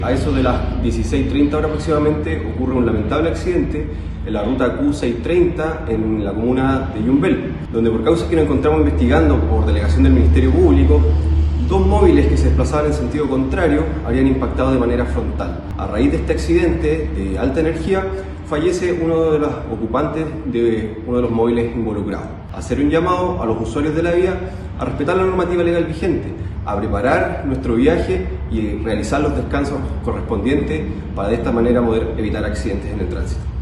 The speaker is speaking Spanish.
A eso de las 16:30 horas aproximadamente ocurre un lamentable accidente en la ruta Q630 en la comuna de Yumbel, donde por causas que nos encontramos investigando por delegación del Ministerio Público, dos móviles que se desplazaban en sentido contrario habían impactado de manera frontal. A raíz de este accidente de alta energía, fallece uno de los ocupantes de uno de los móviles involucrados. Hacer un llamado a los usuarios de la vía a respetar la normativa legal vigente, a preparar nuestro viaje y realizar los descansos correspondientes para de esta manera poder evitar accidentes en el tránsito.